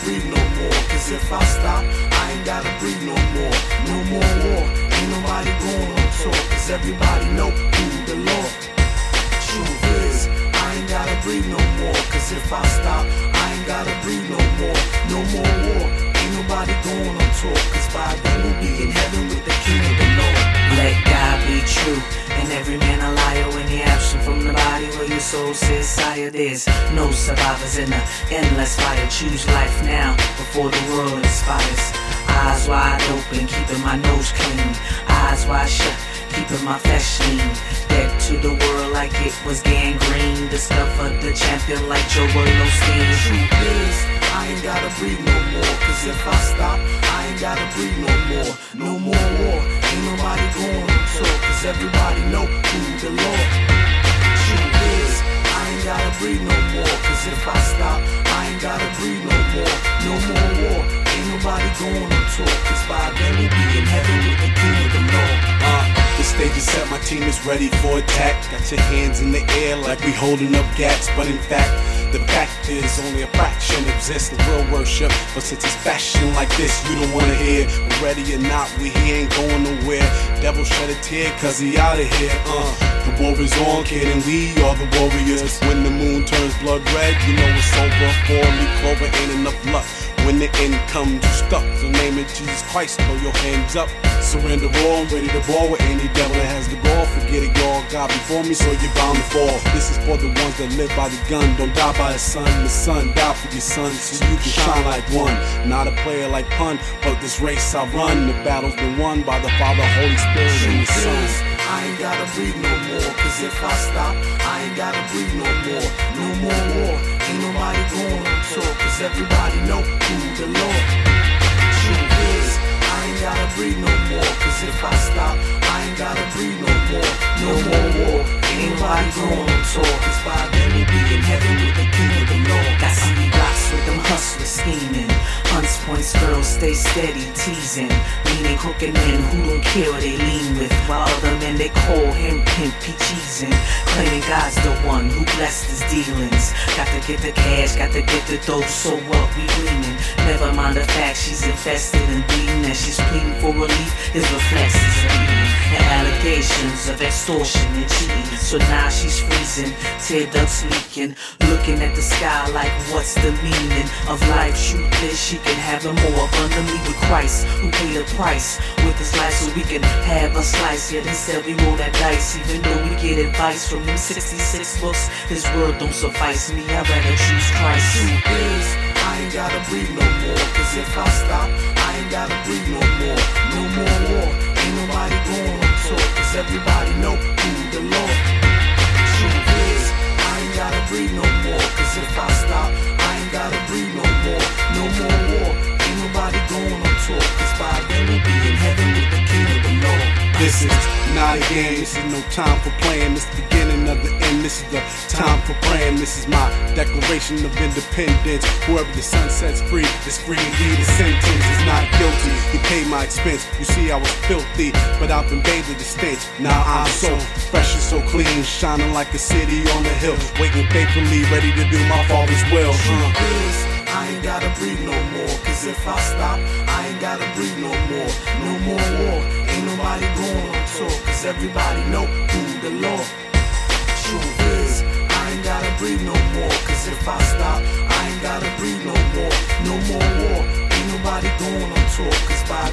breathe no more. Cause if I stop, I ain't gotta breathe no more. No more war, ain't nobody going on tour. Cause everybody know who the Lord. Truth is, I ain't gotta breathe no more. Cause if I stop, I ain't gotta breathe no more. No more war, ain't nobody going on tour. Cause by then we'll be in heaven with the King of the Lord. Let God be true, and every man a liar. When you're absent from the body where your soul says, sire, there's no survivors in the endless fire. Choose life now before the world expires. Eyes wide open, keeping my nose clean. Eyes wide shut, keeping my flesh lean. Dead to the world like it was gangrene. Discovered the champion like Joe Osteen. Truth is, I ain't gotta breathe no more. Cause if I stop, I ain't gotta breathe no more. No more war, ain't nobody going on tour. Cause everybody know who the Lord. Truth is, I ain't gotta breathe no more. Cause if I stop, I ain't gotta breathe no more. No more war, ain't nobody going on tour. Cause by then we'll be in heaven with the King of the Lord. The stage is set, my team is ready for attack. Got your hands in the air like we holding up gats. But in fact, the fact is only a fraction exists the real worship. But since it's fashion like this, you don't wanna hear. But ready or not, we here ain't going nowhere. Devil shed a tear cause he out of here. The war is on, kid, and we are the warriors. When the moon turns blood red, you know it's over. 4-leaf clover ain't enough luck. When the end comes, you stuck. So name it Jesus Christ, throw your hands up. Surrender all, ready to ball with any devil that has the gall. Forget it, y'all. God before me, so you're bound to fall. This is for the ones that live by the gun, don't die by the sun. The sun, die for your son, so you can shine like one. Not a player like Pun, but this race I run. The battle's been won by the Father, Holy Spirit, and the Son. I ain't gotta breathe no more. Cause if I stop, I ain't gotta breathe no more. No more war, ain't nobody going on tour. Cause everybody know who the Lord. Truth is, I ain't gotta breathe no more. Cause if I stop, I ain't gotta breathe no more. No more war, ain't nobody going on tour. Cause by then we'll be in heaven with the King of the Lord. Got city blocks with them hustlers scheming. Hunts points, girls stay steady teasing. Leaning crooked men who don't care what they lean with. While other men they call him pimpy cheesing. Claiming God's the one who blessed his dealings. Got to get the cash, got to get the dough, so what we gleaming. Never mind the fact she's infested and bleeding. And she's pleading for relief, his reflexes bleeding. And allegations of extortion and cheating. So now she's freezing, tear ducts leaking. Looking at the sky like what's the meaning of life? Truth is she can have it more abundantly with Christ, who paid the price with his life so we can have a slice. Yet instead we roll that dice, even though we get advice from them 66 books. His word don't suffice me, I'd rather choose Christ. Truth is, I ain't gotta breathe no more. Cause if I stop, I ain't gotta breathe no more. No more war, ain't nobody going on tour. Cause everybody know who the Lord. Truth is, I ain't gotta breathe no more. Cause if I stop, I ain't gotta breathe no more. No more war, ain't nobody going on tour. Cause by then we'll be in heaven with the King of the Lord. This is not a game, this is no time for playing. This is the beginning of the end, this is the time for praying. This is my declaration of independence. Whoever the sun sets free is free indeed. The sentence is not guilty, he paid my expense. You see I was filthy, but I've been bathed with the stench. Now I'm so fresh and so clean, shining like a city on the hill. Waiting faithfully, ready to do my Father's will. I ain't gotta breathe no more. Cause if I stop, I ain't gotta breathe no more. No more war, ain't nobody going on tour. Cause everybody know who the Lord. Truth is, I ain't gotta breathe no more. Cause if I stop, I ain't gotta breathe no more. No more war, ain't nobody going on tour. Cause by